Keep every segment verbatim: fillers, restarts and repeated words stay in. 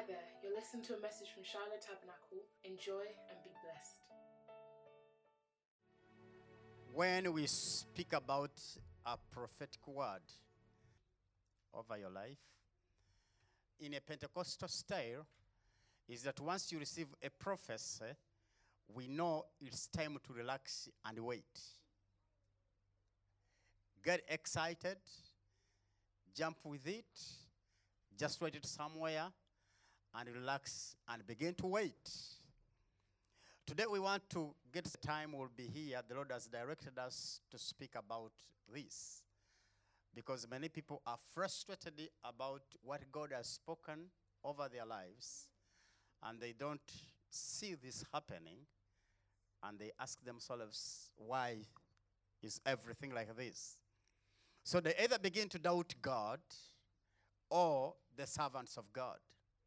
there, you're listening to a message from Shiloh Tabernacle. Enjoy and be blessed. When we speak about a prophetic word over your life, in a Pentecostal style, is that once you receive a prophecy, we know it's time to relax and wait. Get excited, jump with it, just write it somewhere, and relax and begin to wait. Today we want to get the time we'll be here. The Lord has directed us to speak about this because many people are frustrated about what God has spoken over their lives, and they don't see this happening, and they ask themselves, why is everything like this? So they either begin to doubt God or the servants of God.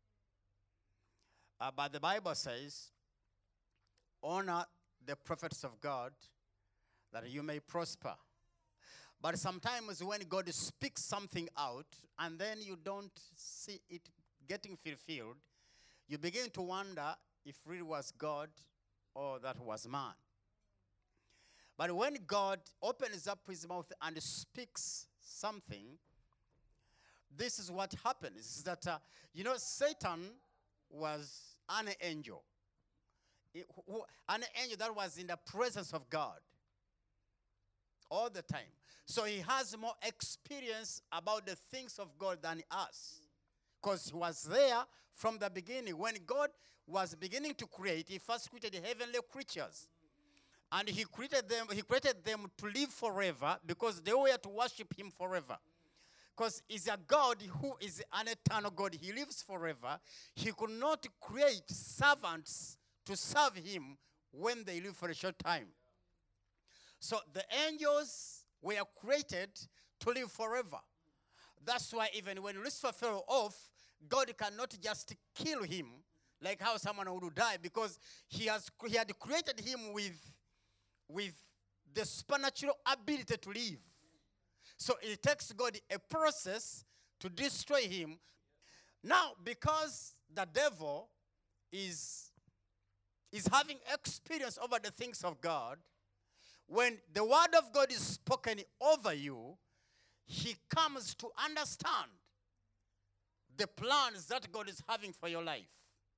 Uh, but the Bible says, honor the prophets of God that you may prosper. But sometimes when God speaks something out and then you don't see it getting fulfilled, you begin to wonder if it really was God or that was man. But when God opens up his mouth and speaks something, this is what happens. Is that, uh, you know, Satan was an angel. It, who, an angel that was in the presence of God all the time. So he has more experience about the things of God than us. Because he was there from the beginning. When God was beginning to create, he first created the heavenly creatures. And he created them, he created them to live forever because they were to worship him forever. Because he's a God who is an eternal God. He lives forever. He could not create servants to serve him when they live for a short time. So the angels were created to live forever. That's why even when Lucifer fell off, God cannot just kill him like how someone would die, because he has he had created him with, with the supernatural ability to live. So it takes God a process to destroy him. Now, because the devil is, is having experience over the things of God, when the word of God is spoken over you, he comes to understand the plans that God is having for your life.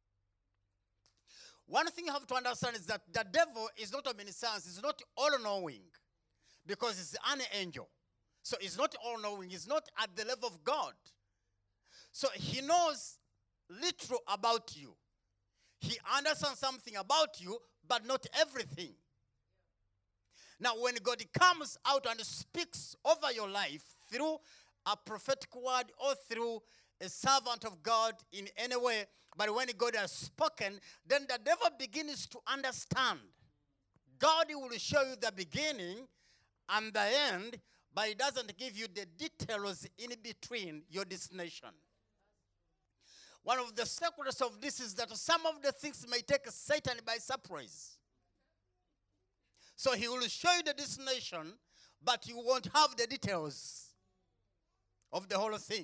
One thing you have to understand is that the devil is not omniscience, he's not all-knowing, because he's an angel. So he's not all-knowing, he's not at the level of God. So he knows little about you. He understands something about you, but not everything. Now, when God comes out and speaks over your life through a prophetic word or through a servant of God in any way, but when God has spoken, then the devil begins to understand. God will show you the beginning and the end, but he doesn't give you the details in between your destination. One of the secrets of this is that some of the things may take Satan by surprise. So he will show you the destination, but you won't have the details of the whole thing.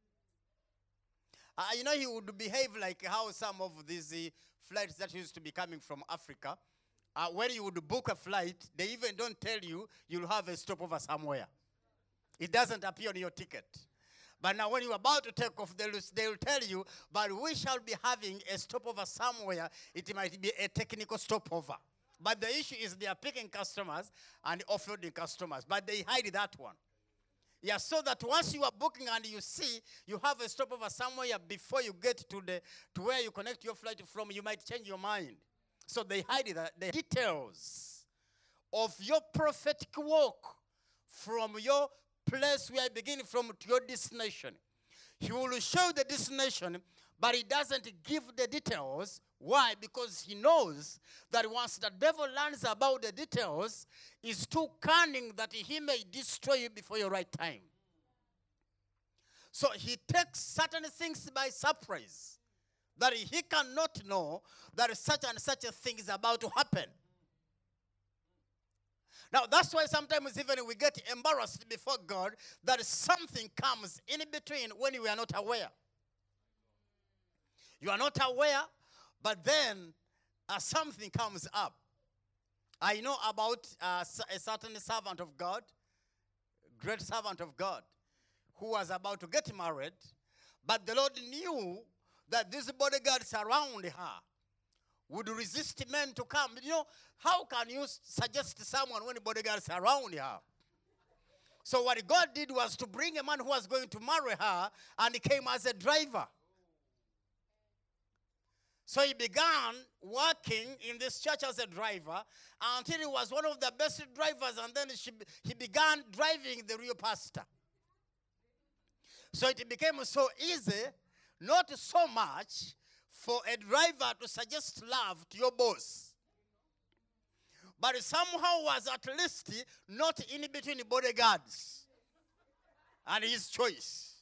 Uh, you know, he would behave like how some of these uh, flights that used to be coming from Africa, uh, when you would book a flight, they even don't tell you you'll have a stopover somewhere. It doesn't appear on your ticket. But now when you're about to take off, they'll, they'll tell you, but we shall be having a stopover somewhere. It might be a technical stopover. But the issue is they are picking customers and offloading customers. But they hide that one. Yeah, so that once you are booking and you see you have a stopover somewhere before you get to the to where you connect your flight from, you might change your mind. So they hide the, the details of your prophetic walk from your place where you begin from to your destination. He will show the destination, but he doesn't give the details. Why? Because he knows that once the devil learns about the details, he's too cunning that he may destroy you before your right time. So he takes certain things by surprise, that he cannot know that such and such a thing is about to happen. Now, that's why sometimes even we get embarrassed before God that something comes in between when we are not aware. You are not aware, but then uh, something comes up. I know about uh, a certain servant of God, great servant of God, who was about to get married, but the Lord knew that these bodyguards around her would resist men to come. You know, how can you suggest someone when bodyguards are around her? So what God did was to bring a man who was going to marry her, and he came as a driver. So he began working in this church as a driver until he was one of the best drivers, and then she, he began driving the real pastor. So it became so easy, not so much, for a driver to suggest love to your boss. But it somehow was at least not in between the bodyguards and his choice.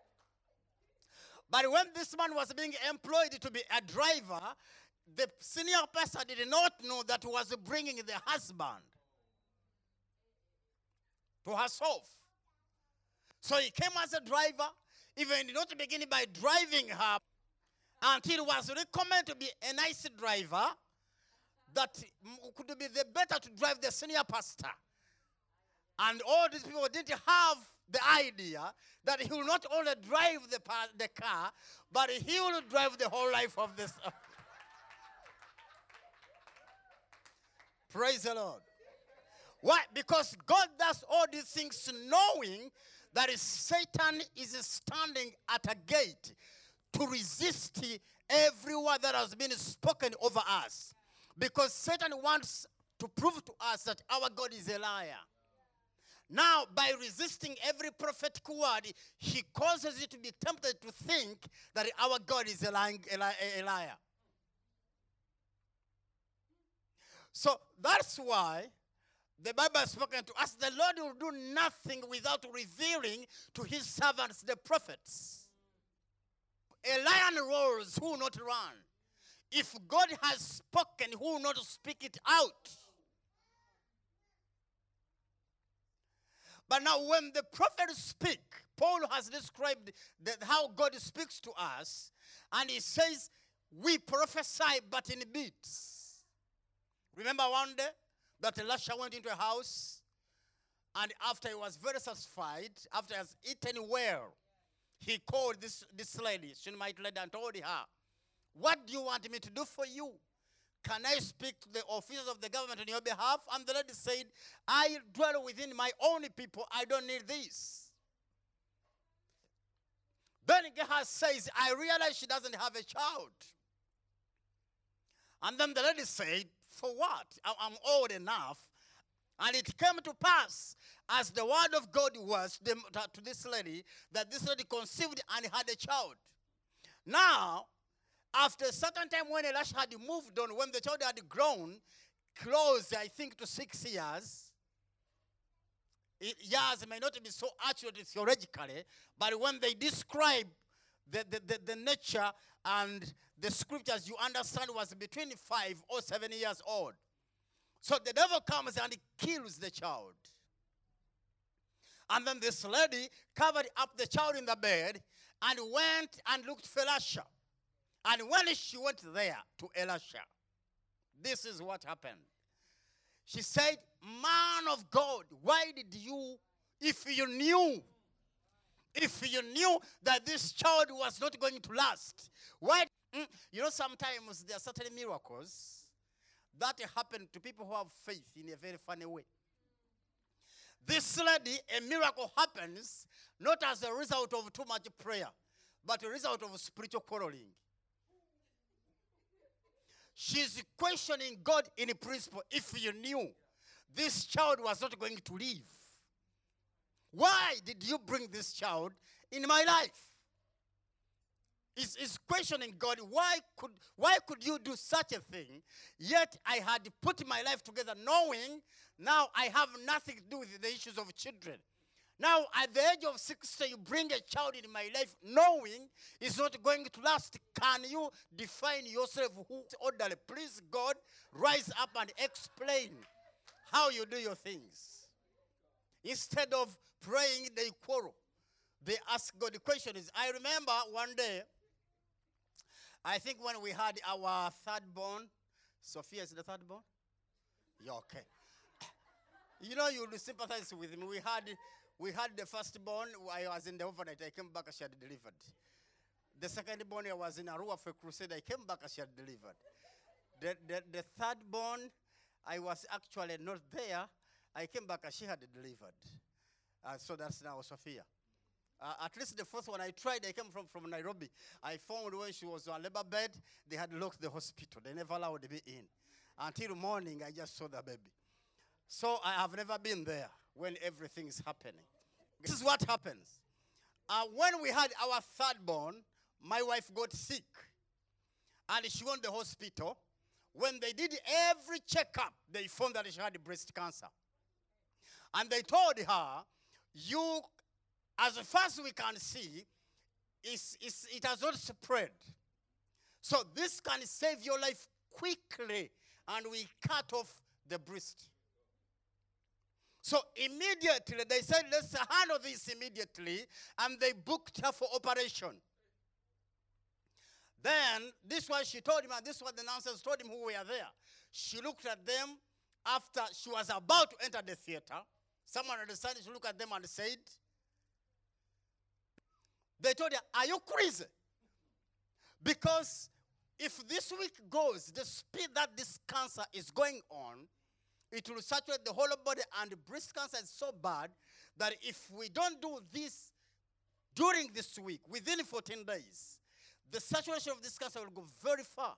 But when this man was being employed to be a driver, the senior pastor did not know that he was bringing the husband to herself. So he came as a driver, even did not begin by driving her until it was recommended to be a nice driver that could be the better to drive the senior pastor. And all these people didn't have the idea that he will not only drive the, the car, but he will drive the whole life of this. Praise the Lord. Why? Because God does all these things knowing that Satan is standing at a gate to resist every word that has been spoken over us. Because Satan wants to prove to us that our God is a liar. Now, by resisting every prophetic word, he causes you to be tempted to think that our God is a, lying, a, li- a liar. So that's why the Bible has spoken to us. The Lord will do nothing without revealing to his servants, the prophets. A lion roars, who will not run? If God has spoken, who will not speak it out? But now when the prophets speak, Paul has described the, how God speaks to us, and he says, we prophesy but in bits. Remember one day that Elisha went into a house, and after he was very satisfied, after he has eaten well, he called this, this lady, Shunammite lady, and told her, what do you want me to do for you? Can I speak to the officers of the government on your behalf? And the lady said, I dwell within my own people. I don't need this. Then Gehazi says, I realize she doesn't have a child. And then the lady said, for what? I'm old enough. And it came to pass, as the word of God was to this lady, that this lady conceived and had a child. Now, after a certain time when Elisha had moved on, when the child had grown, close, I think, to six years, it, years may not be so accurate theologically, but when they describe the, the, the, the nature and the scriptures, you understand was between five or seven years old. So the devil comes and kills the child. And then this lady covered up the child in the bed and went and looked for Elisha. And when she went there to Elisha, this is what happened. She said, man of God, why did you, if you knew, if you knew that this child was not going to last, why? Mm, you know, sometimes there are certain miracles that happen to people who have faith in a very funny way. This lady, a miracle happens not as a result of too much prayer, but a result of spiritual quarreling. She's questioning God in principle. If you knew this child was not going to live, why did you bring this child in my life? Is is questioning God, why could why could you do such a thing? Yet I had put my life together knowing now I have nothing to do with the issues of children. Now, at the age of sixty, you bring a child in my life knowing it's not going to last. Can you define yourself who orderly? Please, God, rise up and explain how you do your things. Instead of praying, they quarrel. They ask God. The question is, I remember one day, I think when we had our third born, Sophia is the third born? Yeah, okay. You know, you will sympathize with me. We had we had the first born. I was in the overnight. I came back, she had delivered. The second born, I was in Arua for a crusade. I came back, she had delivered. The, the, the third born, I was actually not there. I came back, she had delivered. Uh, so that's now Sophia. Uh, at least the first one I tried, I came from, from Nairobi. I found when she was on labor bed, they had locked the hospital. They never allowed me in. Until morning, I just saw the baby. So I have never been there when everything is happening. This is what happens. Uh, when we had our third born, my wife got sick. And she went to the hospital. When they did every checkup, they found that she had breast cancer. And they told her, you, as far as we can see, it's, it's, it has not spread. So this can save your life quickly. And we cut off the breast. So immediately, they said, let's handle this immediately. And they booked her for operation. Then, this one she told him, and this one the nurses told him who were there. She looked at them after she was about to enter the theater. Someone decided to look at them and said, they told her, are you crazy? Because if this week goes, the speed that this cancer is going on, it will saturate the whole body, and breast cancer is so bad that if we don't do this during this week, within fourteen days, the saturation of this cancer will go very far.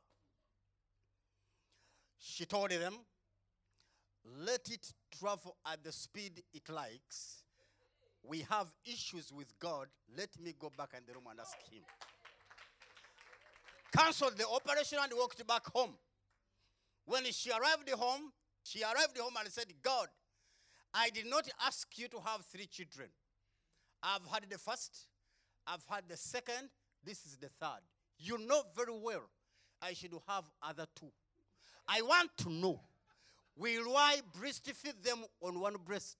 She told them, let it travel at the speed it likes. We have issues with God. Let me go back in the room and ask him. Cancelled the operation and walked back home. When she arrived home, she arrived home and said, God, I did not ask you to have three children. I've had the first, I've had the second, this is the third. You know very well I should have other two. I want to know, will I breastfeed them on one breast?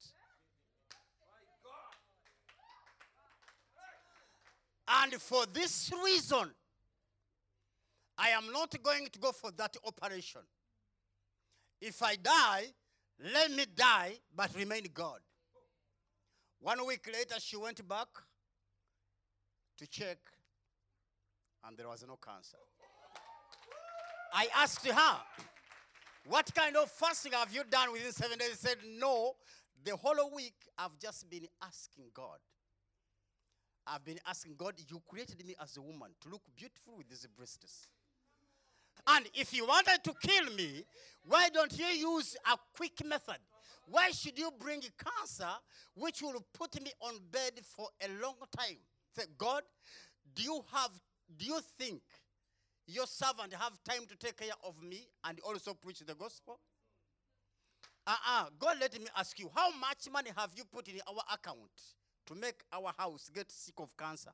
And for this reason, I am not going to go for that operation. If I die, let me die, but remain God. One week later, she went back to check, and there was no cancer. I asked her, what kind of fasting have you done within seven days? She said, no, the whole week I've just been asking God. I've been asking God, you created me as a woman to look beautiful with these breasts. And if you wanted to kill me, why don't you use a quick method? Why should you bring cancer which will put me on bed for a long time? Say, God, do you have, do you think your servant have time to take care of me and also preach the gospel? Uh-uh. God, let me ask you, how much money have you put in our account to make our house get sick of cancer?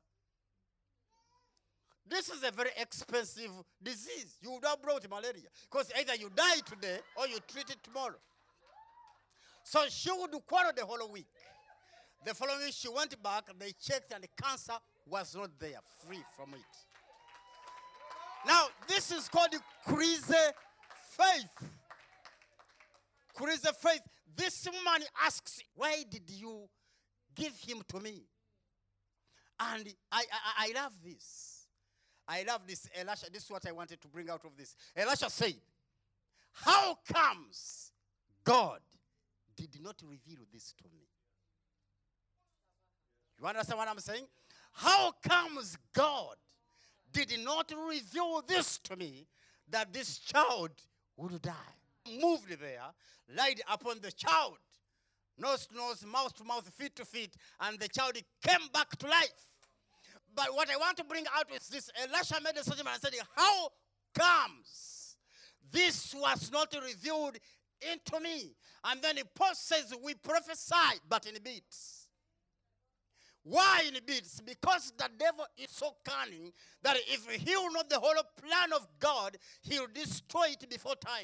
This is a very expensive disease. You would have brought malaria. Because either you die today or you treat it tomorrow. So she would quarrel the whole week. The following week she went back, they checked, and the cancer was not there, free from it. Now, this is called crazy faith. Crazy faith. This woman asks, why did you give him to me? And I, I, I love this. I love this. Elisha, this is what I wanted to bring out of this. Elisha said, how comes God did not reveal this to me? You understand what I'm saying? How comes God did not reveal this to me, that this child would die? Moved there, laid upon the child, nose to nose, mouth to mouth, feet to feet, and the child came back to life. But what I want to bring out is this. Elisha made a statement and said, how comes this was not revealed into me? And then Paul says, we prophesy, but in bits. Why in bits? Because the devil is so cunning that if he will know the whole plan of God, he will destroy it before time.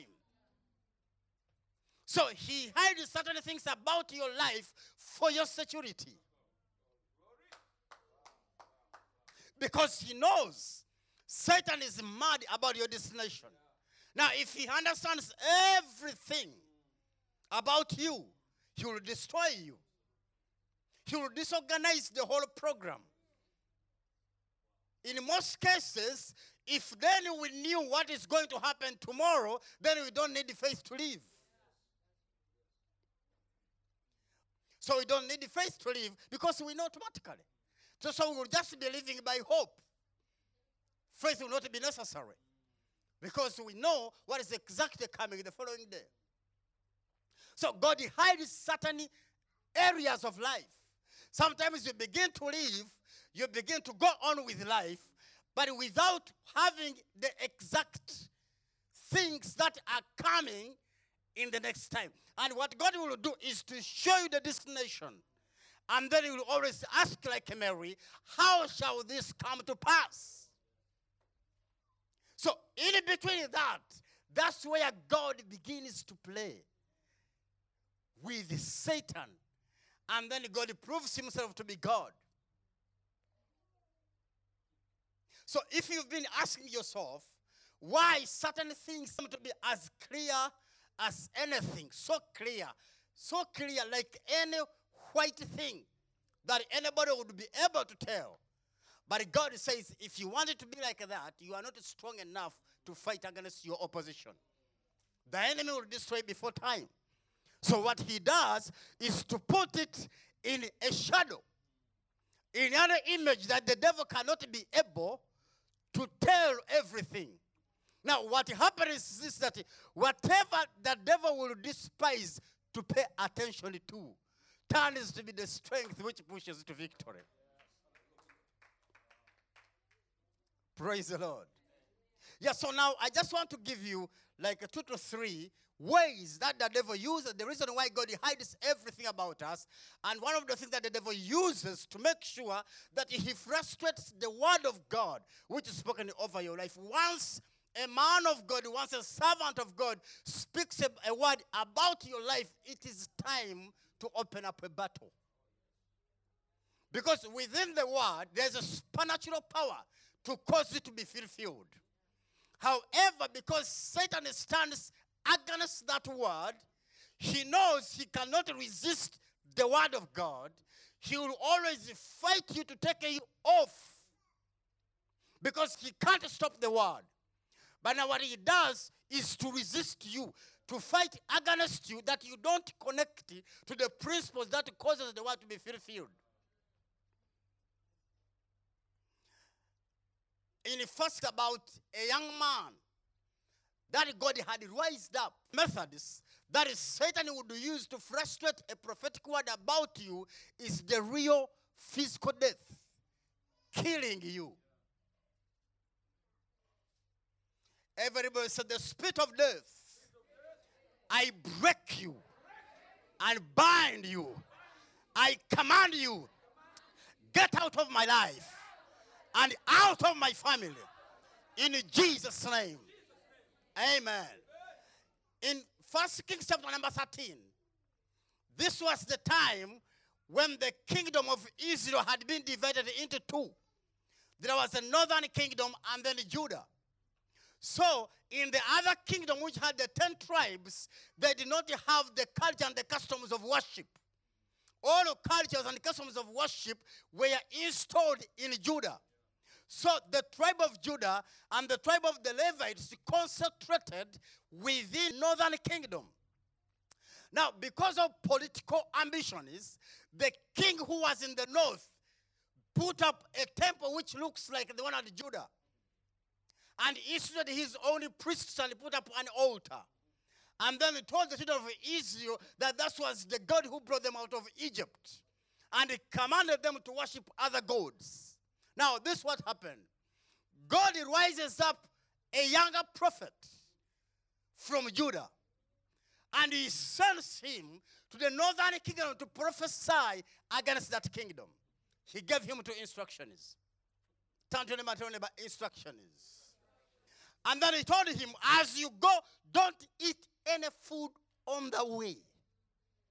So he hides certain things about your life for your security. Because he knows Satan is mad about your destination. Now, if he understands everything about you, he will destroy you. He will disorganize the whole program. In most cases, if then we knew what is going to happen tomorrow, then we don't need faith to live. So we don't need faith to live because we know automatically. So, so we will just be living by hope. Faith will not be necessary because we know what is exactly coming the following day. So God hides certain areas of life. Sometimes you begin to live, you begin to go on with life, but without having the exact things that are coming in the next time. And what God will do is to show you the destination. And then he will always ask like Mary, how shall this come to pass? So in between that, that's where God begins to play with Satan. And then God proves himself to be God. So if you've been asking yourself, why certain things seem to be as clear as anything, so clear, so clear like any white thing that anybody would be able to tell. But God says, if you want it to be like that, you are not strong enough to fight against your opposition. The enemy will destroy before time. So what he does is to put it in a shadow, in an image that the devil cannot be able to tell everything. Now, what happens is that whatever the devil will despise to pay attention to turns to be the strength which pushes to victory. Praise the Lord. Yeah, so now I just want to give you like a two to three ways that the devil uses. The reason why God hides everything about us. And one of the things that the devil uses to make sure that he frustrates the word of God, which is spoken over your life. Once a man of God, once a servant of God speaks a, a word about your life, it is time to open up a battle. Because within the word, there's a supernatural power to cause it to be fulfilled. However, because Satan stands against that word, he knows he cannot resist the word of God. He will always fight you to take you off because he can't stop the word. But now what he does is to resist you, to fight against you, that you don't connect to the principles that causes the word to be fulfilled. In first about a young man that God had raised up, methods that is Satan would use to frustrate a prophetic word about you is the real physical death, killing you. Everybody said, the spirit of death, I break you and bind you. I command you, get out of my life and out of my family. In Jesus' name. Amen. In First Kings chapter number thirteen, this was the time when the kingdom of Israel had been divided into two. There was a northern kingdom and then Judah. So, in the other kingdom, which had the ten tribes, they did not have the culture and the customs of worship. All the cultures and customs of worship were installed in Judah. So, the tribe of Judah and the tribe of the Levites concentrated within northern kingdom. Now, because of political ambitions, the king who was in the north put up a temple which looks like the one at Judah. And he instituted his own priests and put up an altar. And then he told the children of Israel that that was the God who brought them out of Egypt. And he commanded them to worship other gods. Now, this is what happened. God rises up a younger prophet from Judah. And he sends him to the northern kingdom to prophesy against that kingdom. He gave him two instructions. Turn to them and tell them about instructions. And then he told him, as you go, don't eat any food on the way.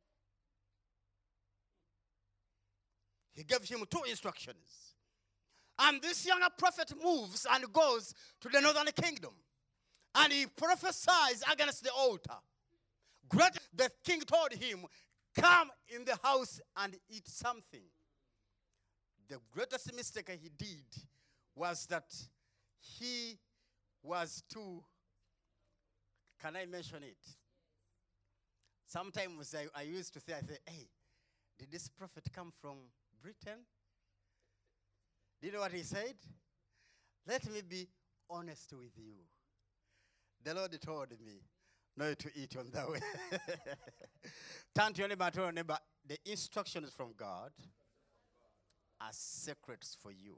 He gave him two instructions. And this younger prophet moves and goes to the northern kingdom. And he prophesies against the altar. Great, the king told him, come in the house and eat something. The greatest mistake he did was that he was too, can I mention it? Sometimes I, I used to say, I say, hey, did this prophet come from Britain? Do you know what he said? Let me be honest with you. The Lord told me not to eat on that way. Turn to your neighbor, tell your neighbor, the instructions from God are secrets for you.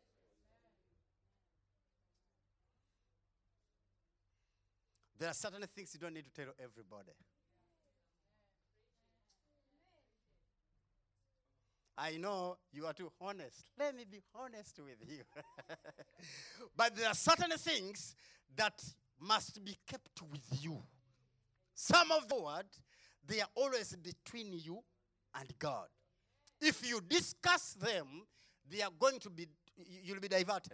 There are certain things you don't need to tell everybody. I know you are too honest. Let me be honest with you. But there are certain things that must be kept with you. Some of the word, they are always between you and God. If you discuss them, they are going to be, you'll be diverted.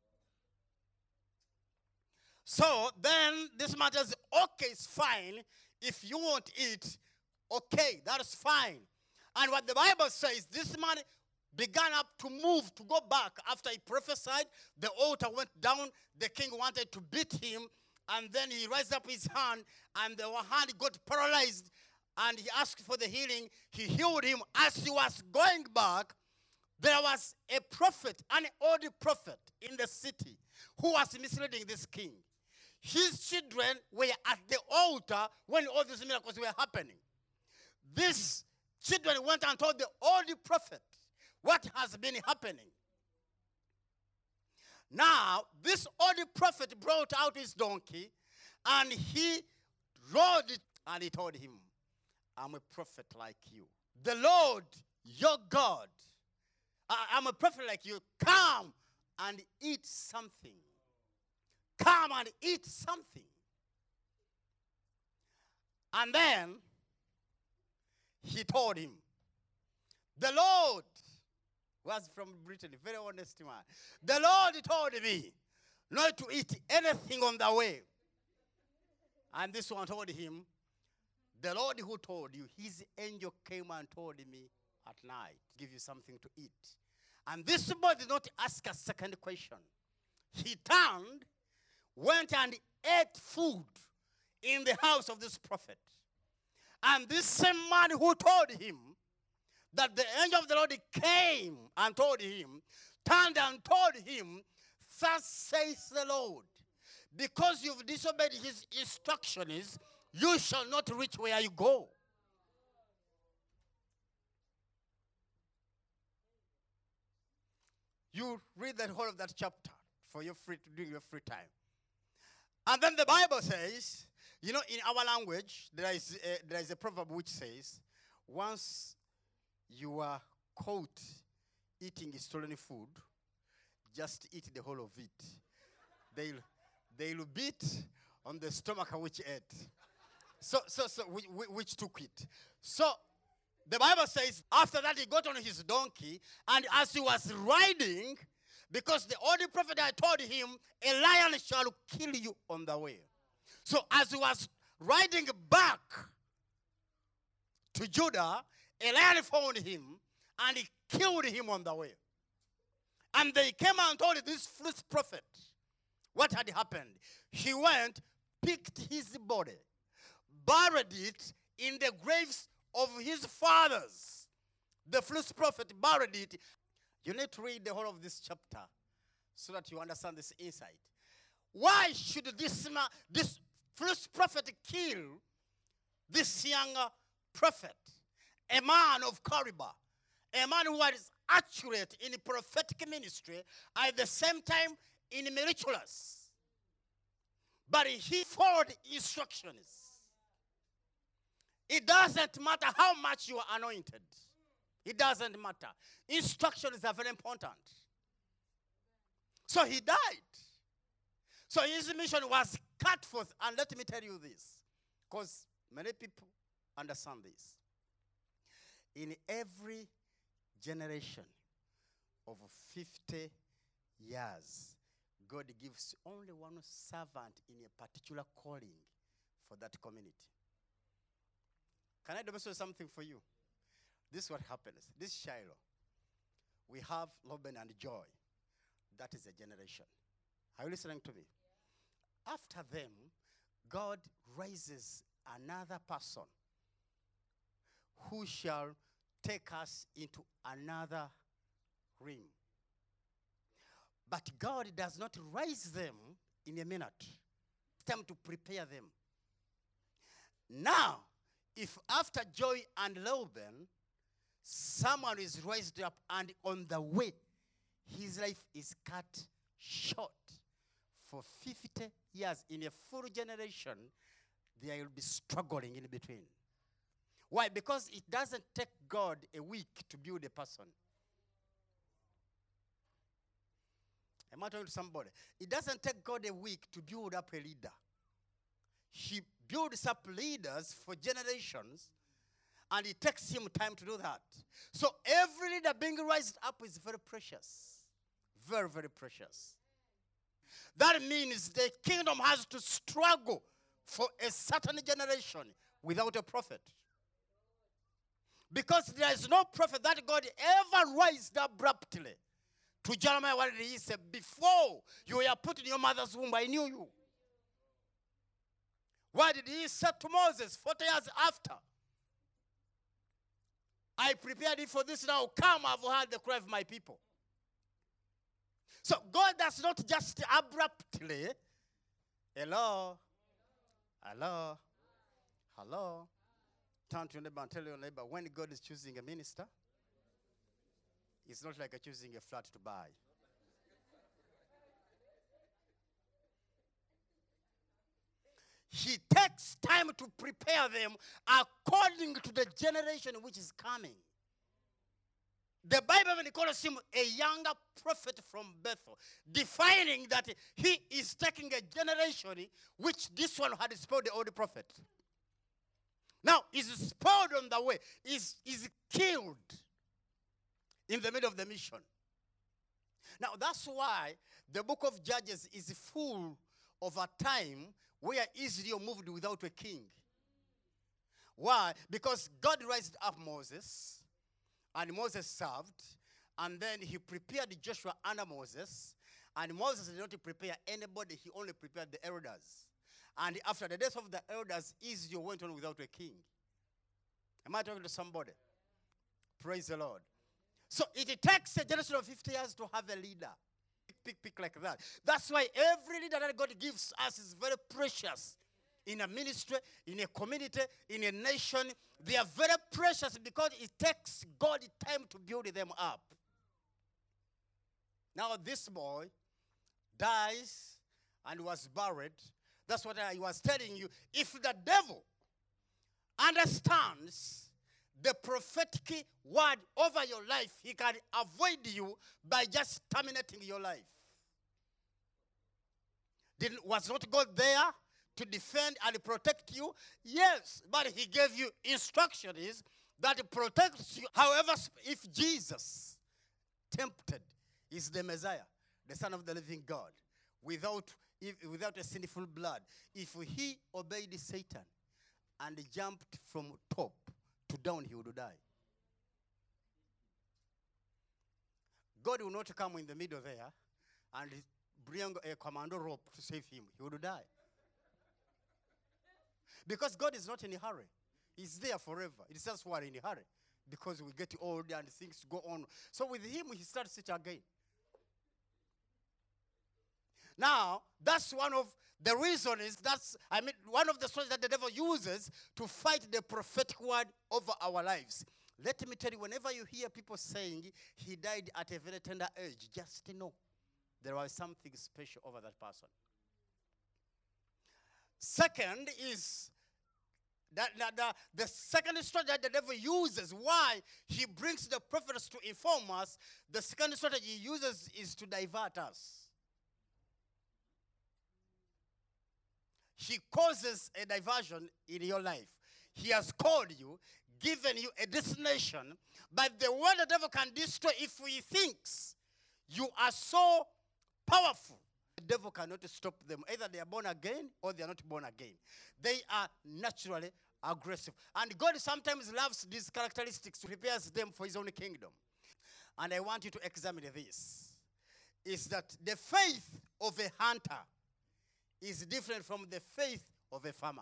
So then this matter is, okay, it's fine. If you won't eat, okay, that's fine. And what the Bible says, this man began up to move, to go back after he prophesied. The altar went down. The king wanted to beat him. And then he raised up his hand, and the hand got paralyzed. And he asked for the healing. He healed him. As he was going back, there was a prophet, an old prophet in the city who was misleading this king. His children were at the altar when all these miracles were happening. These children went and told the old prophet what has been happening. Now, this old prophet brought out his donkey, and he rode it, and he told him, I'm a prophet like you. The Lord, your God, I, I'm a prophet like you. Come and eat something. Come and eat something. And then he told him, the Lord was from Britain, very honest man. The Lord told me not to eat anything on the way. And this one told him, the Lord who told you, his angel came and told me at night, give you something to eat. And this boy did not ask a second question. He turned, went and ate food in the house of this prophet. And this same man who told him that the angel of the Lord came and told him, turned and told him, thus says the Lord, because you've disobeyed his instructions, you shall not reach where you go. You read the whole of that chapter for your free during your free time. And then the Bible says, you know, in our language, there is a, there is a proverb which says, once you are caught eating stolen food, just eat the whole of it. They'll, they'll beat on the stomach which ate. So, so, so, which, which took it. So, the Bible says, after that he got on his donkey, and as he was riding, because the old prophet had told him, a lion shall kill you on the way. So, as he was riding back to Judah, a lion found him, and he killed him on the way. And they came and told this false prophet what had happened. He went, picked his body, buried it in the graves of his fathers. The false prophet buried it. You need to read the whole of this chapter so that you understand this insight. Why should this man, this false prophet kill this young prophet? A man of caliber, a man who was accurate in prophetic ministry, at the same time in miraculous. But he followed instructions. It doesn't matter how much you are anointed. It doesn't matter. Instructions are very important. So he died. So his mission was cut forth. And let me tell you this, because many people understand this. In every generation of fifty years, God gives only one servant in a particular calling for that community. Can I demonstrate something for you? This is what happens. This Shiloh, we have Reuben and Joy. That is a generation. Are you listening to me? After them, God raises another person who shall take us into another realm. But God does not raise them in a minute. It's time to prepare them. Now, if after Joy and Reuben, someone is raised up and on the way, his life is cut short for fifty years, in a full generation, they will be struggling in between. Why? Because it doesn't take God a week to build a person. Am I talking to somebody? It doesn't take God a week to build up a leader. He builds up leaders for generations, and it takes him time to do that. So every leader being raised up is very precious. Very, very precious. That means the kingdom has to struggle for a certain generation without a prophet. Because there is no prophet that God ever raised abruptly. To Jeremiah, what did he say? Before you were put in your mother's womb, I knew you. What did he say to Moses forty years after? I prepared you for this now. Come, I've heard the cry of my people. So God does not just abruptly, hello, hello, hello. Turn to your neighbor and tell your neighbor, when God is choosing a minister, it's not like a choosing a flat to buy. He takes time to prepare them according to the generation which is coming. The Bible even calls him a younger prophet from Bethel, defining that he is taking a generation which this one had spoiled the old prophet. Now, is spoiled on the way, is is killed in the middle of the mission. Now, that's why the book of Judges is full of a time where Israel moved without a king. Why? Because God raised up Moses, and Moses served, and then he prepared Joshua under Moses, and Moses did not prepare anybody, he only prepared the elders. And after the death of the elders, Israel went on without a king. Am I talking to somebody? Praise the Lord. So it takes a generation of fifty years to have a leader. Pick, pick, pick like that. That's why every leader that God gives us is very precious. In a ministry, in a community, in a nation, they are very precious because it takes God time to build them up. Now this boy dies and was buried. That's what I was telling you. If the devil understands the prophetic word over your life, he can avoid you by just terminating your life. Did, was not God there to defend and protect you? Yes, but he gave you instructions that protects you. However, if Jesus, tempted, is the Messiah, the Son of the living God, without, if, without a sinful blood, if he obeyed Satan and jumped from top to down, he would die. God will not come in the middle there and bring a commando rope to save him. He would die. Because God is not in a hurry. He's there forever. It's just we're in a hurry. Because we get old and things go on. So with him, he starts it again. Now, that's one of the reasons, that's, I mean, one of the stories that the devil uses to fight the prophetic word over our lives. Let me tell you, whenever you hear people saying he died at a very tender age, just know there was something special over that person. Second is that, that, that the second strategy that the devil uses, why he brings the prophets to inform us, the second strategy he uses is to divert us. He causes a diversion in your life. He has called you, given you a destination, but the word the devil can destroy if he thinks you are so powerful. The devil cannot stop them. Either they are born again or they are not born again. They are naturally aggressive. And God sometimes loves these characteristics, prepares them for his own kingdom. And I want you to examine this. Is that the faith of a hunter is different from the faith of a farmer.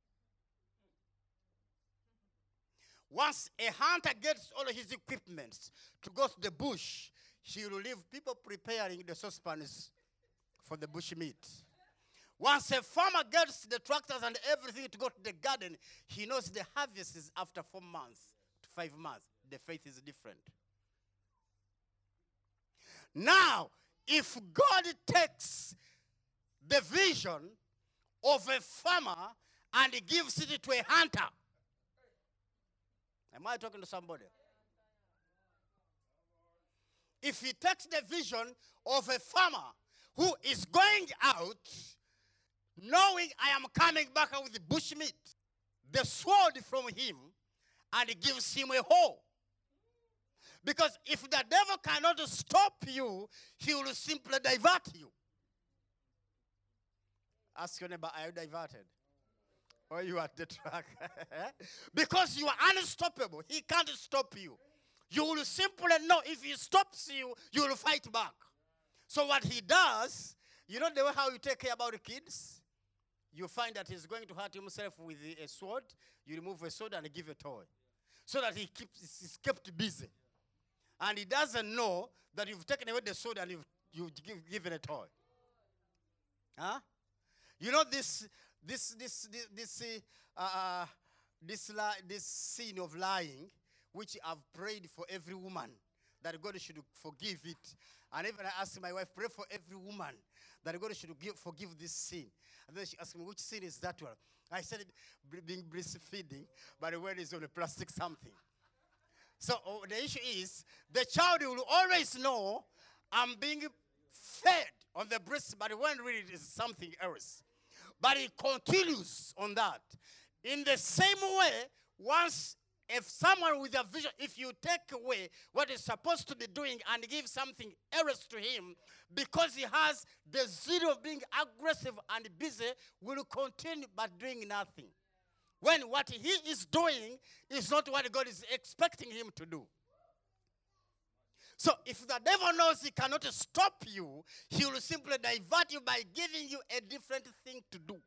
Once a hunter gets all his equipment to go to the bush, he will leave people preparing the saucepans for the bush meat. Once a farmer gets the tractors and everything to go to the garden, he knows the harvest is after four months to five months. The faith is different. Now, if God takes the vision of a farmer and he gives it to a hunter, am I talking to somebody? If he takes the vision of a farmer who is going out, knowing I am coming back with the bushmeat, the sword from him, and he gives him a hoe. Because if the devil cannot stop you, he will simply divert you. Ask your neighbor, are you diverted? Or you at the track? Because you are unstoppable. He can't stop you. You will simply know if he stops you, you will fight back. So what he does, you know the way how you take care about the kids? You find that he's going to hurt himself with a sword. You remove a sword and give a toy. So that he keeps he's kept busy. And he doesn't know that you've taken away the sword and you've, you've give, given a toy. Huh? You know this this this this this uh, uh, this, li- this sin of lying, which I've prayed for every woman that God should forgive it. And even I asked my wife, pray for every woman that God should give, forgive this sin. And then she asked me, which sin is that one? I said, being breastfeeding, but the word is on a plastic something. So oh, the issue is, the child will always know I'm being fed on the breast, but when really it is something else. But it continues on that. In the same way, once if someone with a vision, if you take away what he's supposed to be doing and give something else to him, because he has the zeal of being aggressive and busy, will continue but doing nothing. When what he is doing is not what God is expecting him to do. So if the devil knows he cannot stop you, he will simply divert you by giving you a different thing to do.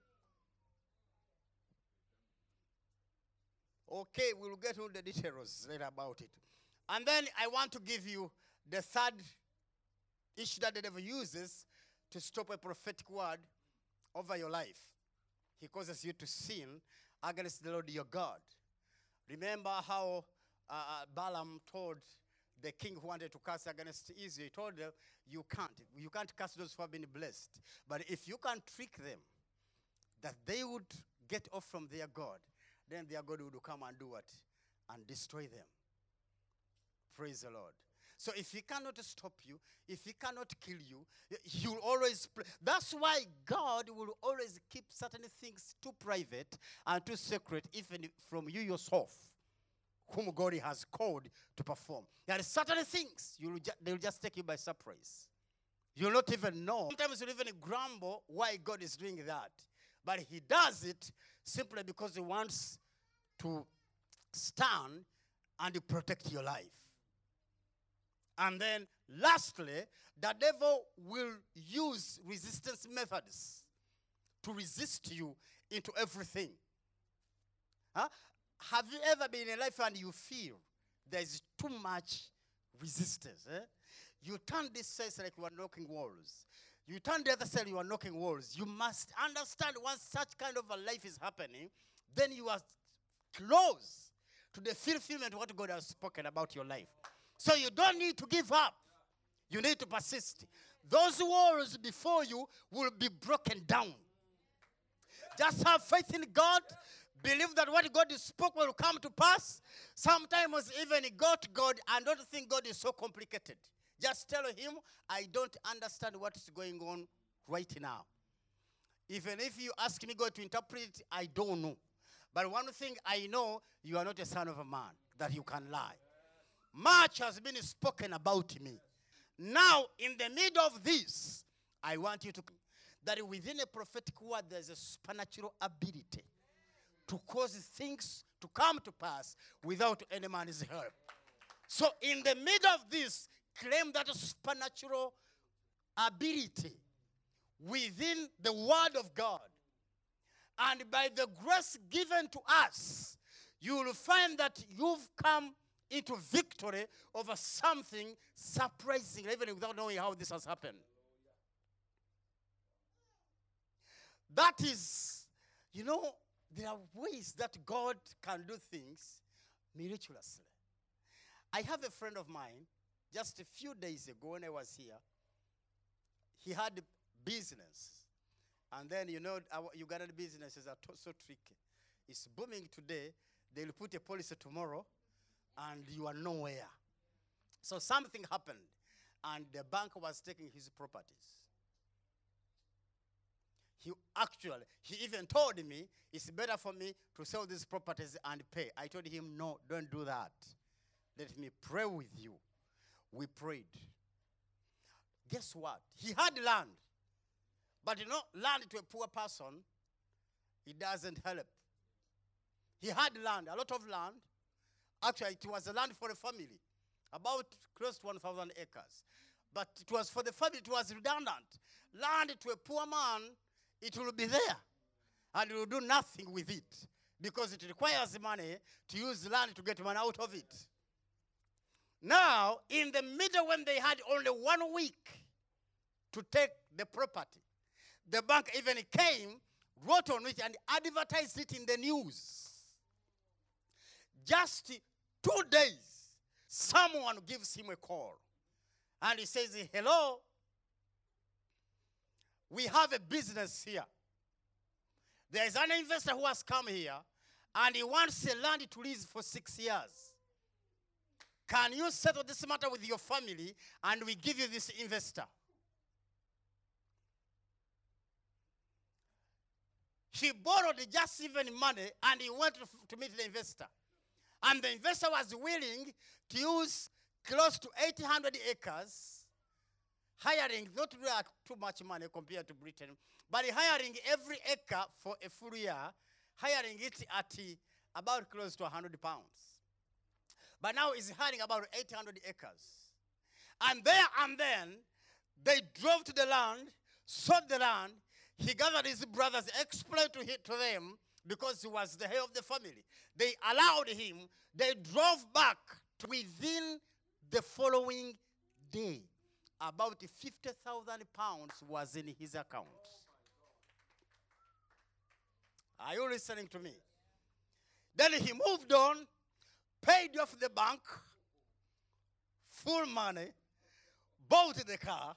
Okay, we'll get all the details later about it. And then I want to give you the third issue that the devil uses to stop a prophetic word over your life. He causes you to sin against the Lord your God. Remember how uh, Balaam told the king who wanted to curse against Israel, he told them, you can't. You can't curse those who have been blessed. But if you can trick them, that they would get off from their God, then their God would come and do what? And destroy them. Praise the Lord. So if he cannot stop you, if he cannot kill you, he will always play. That's why God will always keep certain things too private and too secret, even from you yourself, whom God has called to perform. There are certain things, you will ju- they will just take you by surprise. You'll not even know. Sometimes you'll even grumble why God is doing that. But he does it simply because he wants to stand and protect your life. And then, lastly, the devil will use resistance methods to resist you into everything. Huh? Have you ever been in life and you feel there's too much resistance? Eh? You turn this side like you are knocking walls. You turn the other side, you are knocking walls. You must understand once such kind of a life is happening, then you are close to the fulfillment of what God has spoken about your life. So you don't need to give up. You need to persist. Those walls before you will be broken down. Just have faith in God. Believe that what God spoke will come to pass. Sometimes even go to God and don't think God is so complicated. Just tell him, I don't understand what is going on right now. Even if you ask me God to interpret it, I don't know. But one thing I know, you are not a son of a man, that you can lie. Much has been spoken about me. Now, in the middle of this, I want you to, that within a prophetic word, there's a supernatural ability to cause things to come to pass without any man's help. So in the middle of this, claim that supernatural ability within the word of God. And by the grace given to us, you will find that you've come into victory over something surprising, even without knowing how this has happened. That is, you know, there are ways that God can do things miraculously. I have a friend of mine, just a few days ago when I was here, he had business. And then, you know, our Ugandan businesses are to- so tricky. It's booming today. They'll put a policy tomorrow, and you are nowhere. So something happened, and the bank was taking his properties. He actually, he even told me, it's better for me to sell these properties and pay. I told him, no, don't do that. Let me pray with you. We prayed. Guess what? He had land. But you know, land to a poor person, it doesn't help. He had land, a lot of land. Actually, it was a land for a family, about close to one thousand acres. But it was for the family, it was redundant. Land to a poor man, it will be there. And he will do nothing with it. Because it requires money to use land to get money out of it. Now, in the middle when they had only one week to take the property, the bank even came, wrote on it, and advertised it in the news. Just two days, someone gives him a call. And he says, hello, we have a business here. There is an investor who has come here, and he wants a land to lease for six years. Can you settle this matter with your family, and we give you this investor? He borrowed just even money, and he went to, to meet the investor. And the investor was willing to use close to eight hundred acres, hiring, not really too much money compared to Britain, but hiring every acre for a full year, hiring it at about close to one hundred pounds. But now he's hiring about eight hundred acres. And there and then, they drove to the land, sold the land. He gathered his brothers, explained to, him, to them, because he was the head of the family. They allowed him. They drove back to within the following day. About fifty thousand pounds was in his account. Are you listening to me? Then he moved on, paid off the bank, full money, bought the car.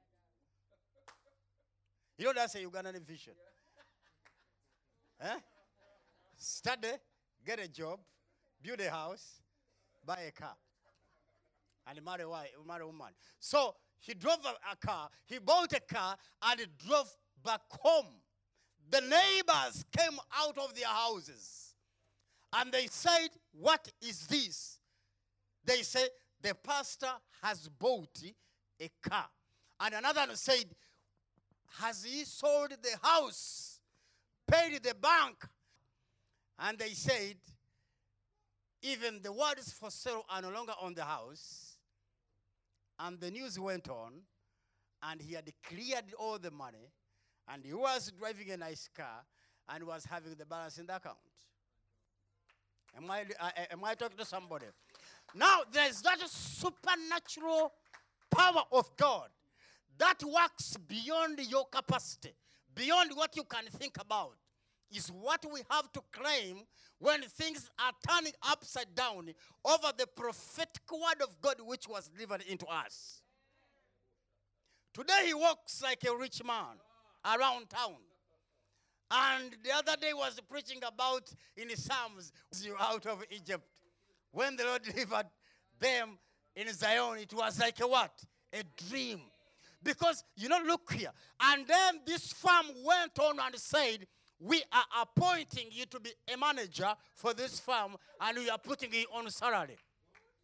You know that's a Ugandan vision. Eh? Study, get a job, build a house, buy a car, and marry a wife, marry a woman. So he drove a, a car, he bought a car, and he drove back home. The neighbors came out of their houses, and they said, what is this? They said, the pastor has bought a car. And another one said, has he sold the house, paid the bank? And they said, even the words for sale are no longer on the house. And the news went on, and he had cleared all the money, and he was driving a nice car, and was having the balance in the account. Am I, uh, am I talking to somebody? Now, there's that supernatural power of God that works beyond your capacity, beyond what you can think about, is what we have to claim when things are turning upside down over the prophetic word of God which was delivered into us. Today he walks like a rich man around town. And the other day was preaching about in the Psalms, you out of Egypt. When the Lord delivered them in Zion, it was like a what? A dream. Because, you know, look here. And then this farm went on and said, we are appointing you to be a manager for this farm, and we are putting you on salary.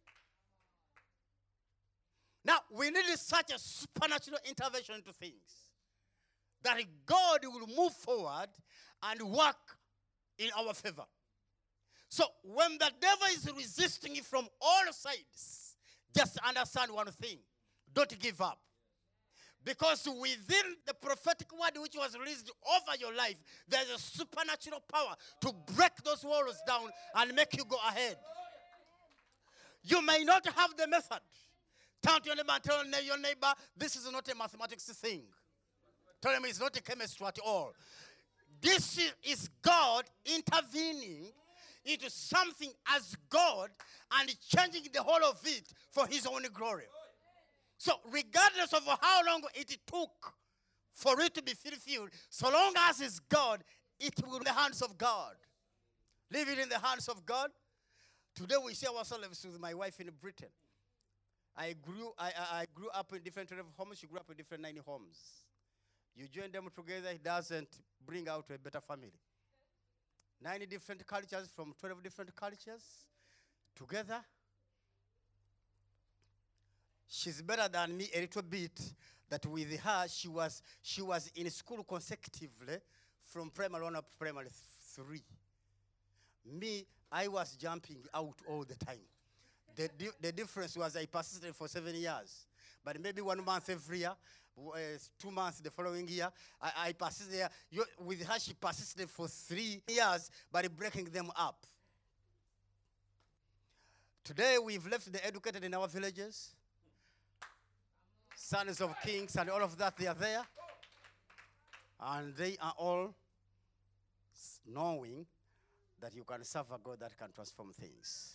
Now, we need such a supernatural intervention into things. that God will move forward and work in our favor. So when the devil is resisting you from all sides, just understand one thing. Don't give up. Because within the prophetic word which was released over your life, there's a supernatural power to break those walls down and make you go ahead. You may not have the method. Turn to your neighbor and tell your neighbor, this is not a mathematics thing. Tell him it's not a chemistry at all. This is God intervening into something as God and changing the whole of it for his own glory. So regardless of how long it took for it to be fulfilled, so long as it's God, it will be in the hands of God. Leave it in the hands of God. Today we see ourselves with my wife in Britain. I grew, I, I grew up in different homes. She grew up in different nine homes. You join them together, it doesn't bring out a better family. Nine different cultures from twelve different cultures together. She's better than me a little bit. That with her, she was she was in school consecutively from primary one up to primary three. Me, I was jumping out all the time. The, di the difference was I persisted for seven years. But maybe one month every year, uh, two months the following year, I, I persisted there. You, with her, she persisted for three years, but breaking them up. Today, we've left the educated in our villages. Sons of kings and all of that, they are there. And they are all knowing that you can serve a God that can transform things.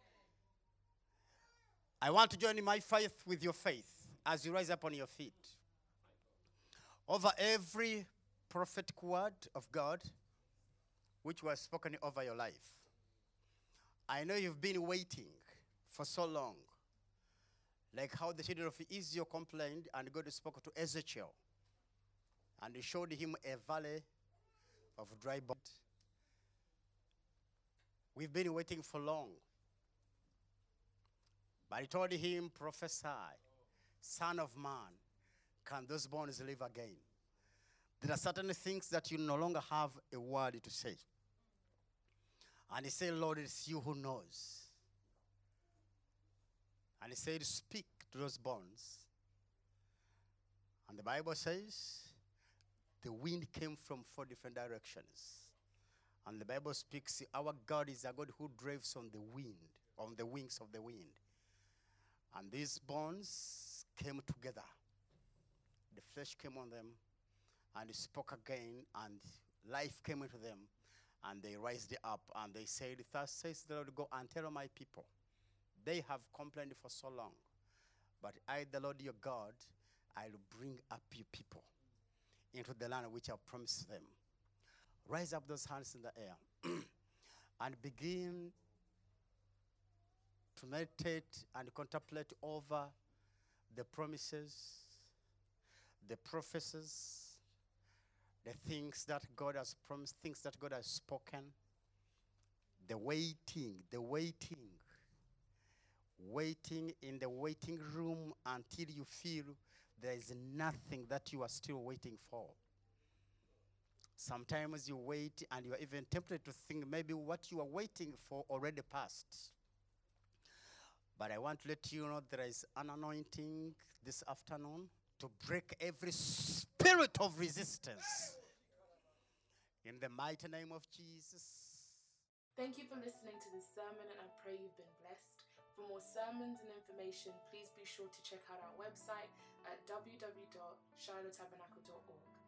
I want to join my faith with your faith as you rise up on your feet. Over every prophetic word of God which was spoken over your life. I know you've been waiting for so long. Like how the children of Israel complained and God spoke to Ezekiel. And he showed him a valley of dry bones. We've been waiting for long. But he told him, prophesy, son of man, can those bones live again? There are certain things that you no longer have a word to say. And he said, Lord, it's you who knows. And he said, speak to those bones. And the Bible says, the wind came from four different directions. And the Bible speaks, our God is a God who drives on the wind, on the wings of the wind. And these bones came together. The flesh came on them, and he spoke again, and life came into them, and they raised it up, and they said, thus says the Lord, go and tell my people. They have complained for so long, but I, the Lord your God, I will bring up your people into the land which I have promised them. Raise up those hands in the air and begin to meditate and contemplate over the promises, the prophecies, the things that God has promised, things that God has spoken, the waiting, the waiting, waiting in the waiting room until you feel there is nothing that you are still waiting for. Sometimes you wait and you are even tempted to think maybe what you are waiting for already passed. But I want to let you know there is an anointing this afternoon to break every spirit of resistance. In the mighty name of Jesus. Thank you for listening to this sermon, and I pray you've been blessed. For more sermons and information, please be sure to check out our website at w w w dot shiloh tabernacle dot org.